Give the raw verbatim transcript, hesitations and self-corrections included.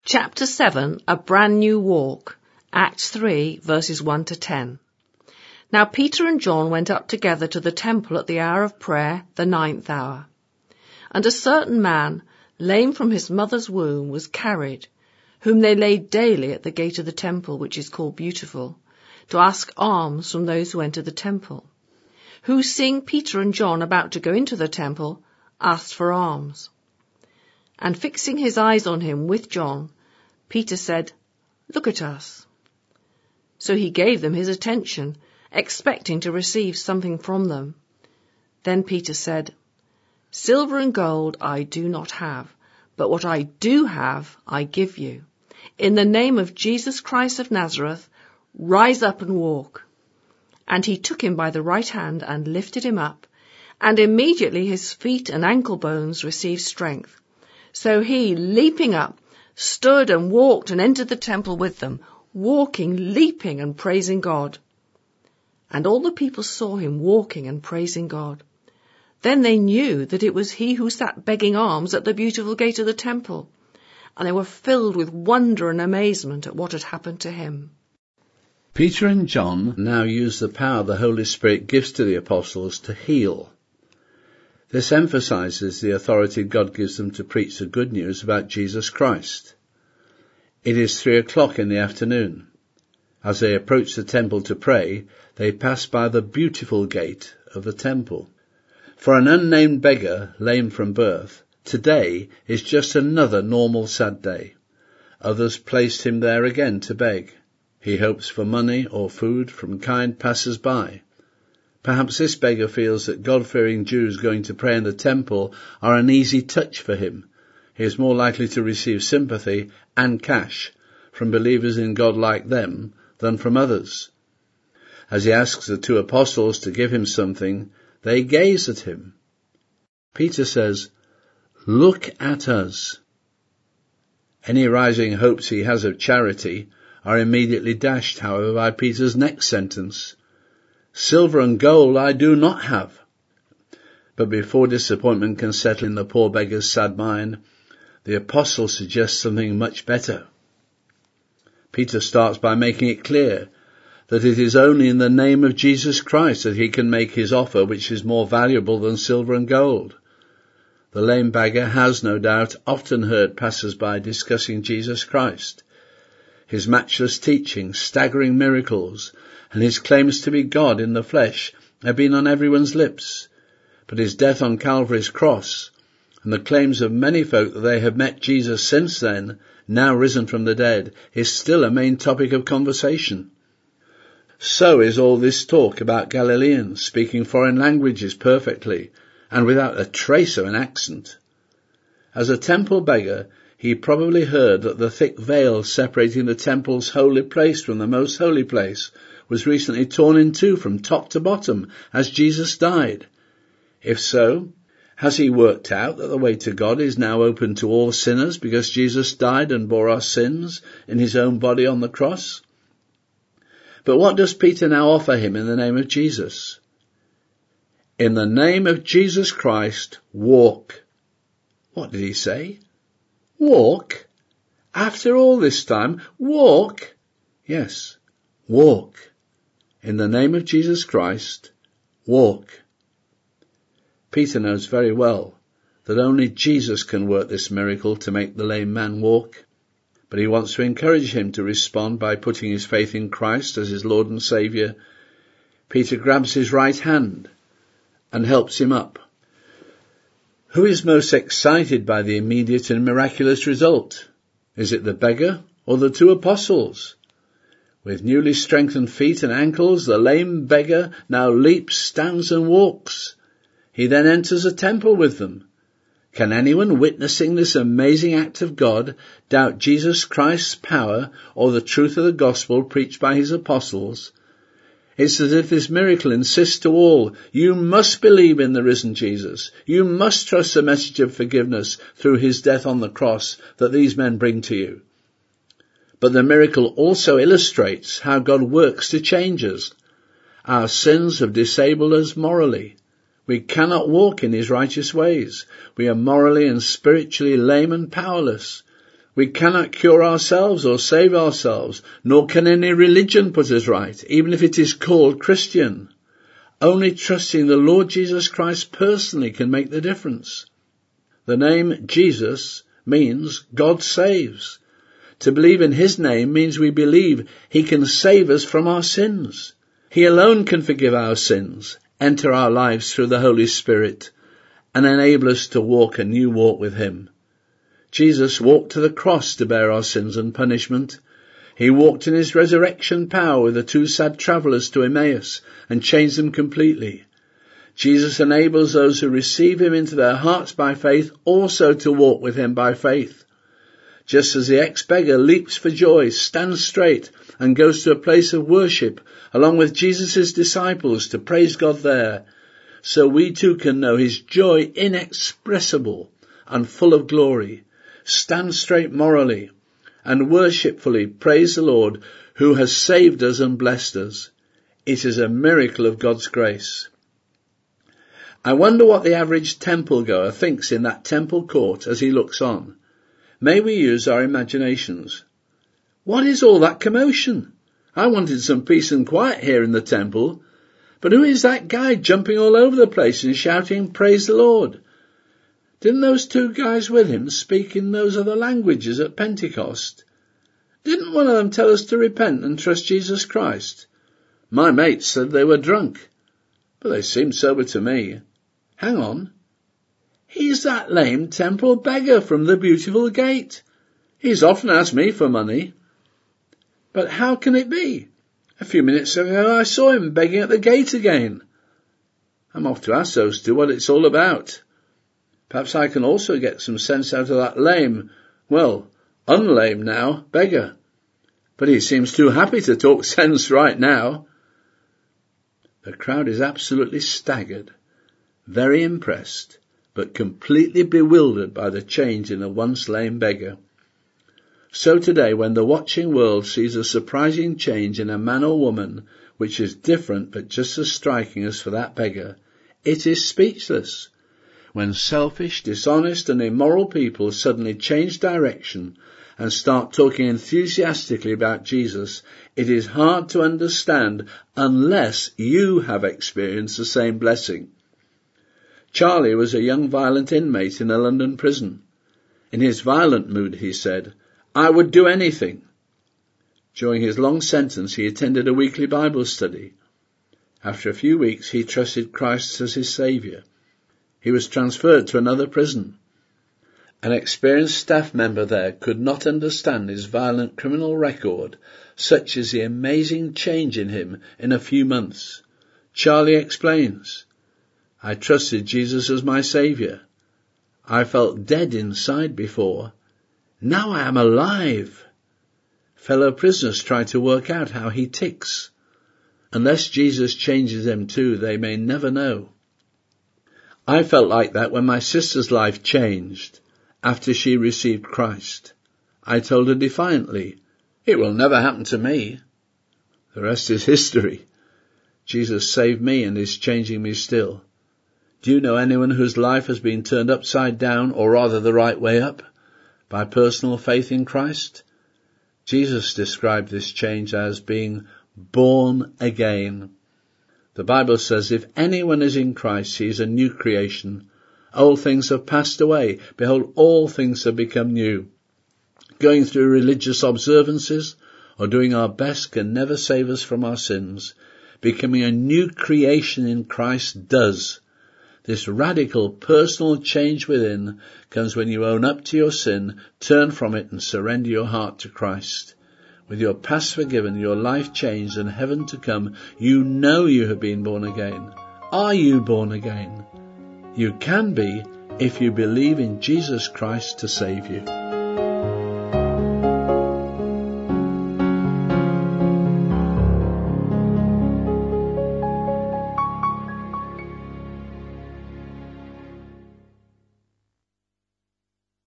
Chapter seven, A Brand New Walk, Acts three, verses one to ten. Now Peter and John went up together to the temple at the hour of prayer, the ninth hour. And a certain man, lame from his mother's womb, was carried, whom they laid daily at the gate of the temple, which is called Beautiful, to ask alms from those who entered the temple, who, seeing Peter and John about to go into the temple, asked for alms. And fixing his eyes on him with John, Peter said, "Look at us." So he gave them his attention, expecting to receive something from them. Then Peter said, "Silver and gold I do not have, but what I do have I give you. In the name of Jesus Christ of Nazareth, rise up and walk." And he took him by the right hand and lifted him up, and immediately his feet and ankle bones received strength. So he, leaping up, stood and walked and entered the temple with them, walking, leaping and praising God. And all the people saw him walking and praising God. Then they knew that it was he who sat begging alms at the Beautiful gate of the temple, and they were filled with wonder and amazement at what had happened to him. Peter and John now use the power the Holy Spirit gives to the apostles to heal. This emphasizes the authority God gives them to preach the good news about Jesus Christ. It is three o'clock in the afternoon. As they approach the temple to pray, they pass by the Beautiful gate of the temple. For an unnamed beggar, lame from birth, today is just another normal sad day. Others placed him there again to beg. He hopes for money or food from kind passers-by. Perhaps this beggar feels that God-fearing Jews going to pray in the temple are an easy touch for him. He is more likely to receive sympathy and cash from believers in God like them than from others. As he asks the two apostles to give him something, they gaze at him. Peter says, "Look at us." Any rising hopes he has of charity are immediately dashed, however, by Peter's next sentence. "Silver and gold I do not have." But before disappointment can settle in the poor beggar's sad mind, the apostle suggests something much better. Peter starts by making it clear that it is only in the name of Jesus Christ that he can make his offer, which is more valuable than silver and gold. The lame beggar has, no doubt, often heard passers-by discussing Jesus Christ. His matchless teaching, staggering miracles, and his claims to be God in the flesh have been on everyone's lips. But his death on Calvary's cross, and the claims of many folk that they have met Jesus since then, now risen from the dead, is still a main topic of conversation. So is all this talk about Galileans speaking foreign languages perfectly, and without a trace of an accent. As a temple beggar, he probably heard that the thick veil separating the temple's holy place from the most holy place was recently torn in two from top to bottom as Jesus died. If so, has he worked out that the way to God is now open to all sinners because Jesus died and bore our sins in his own body on the cross? But what does Peter now offer him in the name of Jesus? "In the name of Jesus Christ, walk." What did he say? Walk? After all this time, walk? Yes, walk. In the name of Jesus Christ, walk. Peter knows very well that only Jesus can work this miracle to make the lame man walk, but he wants to encourage him to respond by putting his faith in Christ as his Lord and Saviour. Peter grabs his right hand and helps him up. Who is most excited by the immediate and miraculous result? Is it the beggar or the two apostles? With newly strengthened feet and ankles, the lame beggar now leaps, stands and walks. He then enters a temple with them. Can anyone witnessing this amazing act of God doubt Jesus Christ's power or the truth of the gospel preached by his apostles? It's as if this miracle insists to all, you must believe in the risen Jesus. You must trust the message of forgiveness through his death on the cross that these men bring to you. But the miracle also illustrates how God works to change us. Our sins have disabled us morally. We cannot walk in his righteous ways. We are morally and spiritually lame and powerless. We cannot cure ourselves or save ourselves, nor can any religion put us right, even if it is called Christian. Only trusting the Lord Jesus Christ personally can make the difference. The name Jesus means God saves. To believe in his name means we believe he can save us from our sins. He alone can forgive our sins, enter our lives through the Holy Spirit, and enable us to walk a new walk with him. Jesus walked to the cross to bear our sins and punishment. He walked in his resurrection power with the two sad travellers to Emmaus and changed them completely. Jesus enables those who receive him into their hearts by faith also to walk with him by faith. Just as the ex-beggar leaps for joy, stands straight, and goes to a place of worship along with Jesus' disciples to praise God there, so we too can know his joy inexpressible and full of glory, stand straight morally, and worshipfully praise the Lord who has saved us and blessed us. It is a miracle of God's grace. I wonder what the average temple goer thinks in that temple court as he looks on. May we use our imaginations. What is all that commotion? I wanted some peace and quiet here in the temple, but who is that guy jumping all over the place and shouting, "Praise the Lord"? Didn't those two guys with him speak in those other languages at Pentecost? Didn't one of them tell us to repent and trust Jesus Christ? My mates said they were drunk, but they seemed sober to me. Hang on. He's that lame temple beggar from the Beautiful Gate. He's often asked me for money. But how can it be? A few minutes ago I saw him begging at the gate again. I'm off to ask those two what it's all about. Perhaps I can also get some sense out of that lame, well, unlame now, beggar. But he seems too happy to talk sense right now. The crowd is absolutely staggered, very impressed, but completely bewildered by the change in a once lame beggar. So today, when the watching world sees a surprising change in a man or woman, which is different but just as striking as for that beggar, it is speechless. When selfish, dishonest and immoral people suddenly change direction and start talking enthusiastically about Jesus, it is hard to understand unless you have experienced the same blessing. Charlie was a young violent inmate in a London prison. In his violent mood, he said, "I would do anything." During his long sentence, he attended a weekly Bible study. After a few weeks, he trusted Christ as his Saviour. He was transferred to another prison. An experienced staff member there could not understand his violent criminal record, such as the amazing change in him in a few months. Charlie explains, "I trusted Jesus as my Saviour. I felt dead inside before. Now I am alive." Fellow prisoners try to work out how he ticks. Unless Jesus changes them too, they may never know. I felt like that when my sister's life changed after she received Christ. I told her defiantly, "It will never happen to me." The rest is history. Jesus saved me and is changing me still. Do you know anyone whose life has been turned upside down, or rather the right way up, by personal faith in Christ? Jesus described this change as being born again. The Bible says, "If anyone is in Christ, he is a new creation. Old things have passed away. Behold, all things have become new." Going through religious observances or doing our best can never save us from our sins. Becoming a new creation in Christ does. This radical personal change within comes when you own up to your sin, turn from it and surrender your heart to Christ. With your past forgiven, your life changed and heaven to come, you know you have been born again. Are you born again? You can be if you believe in Jesus Christ to save you.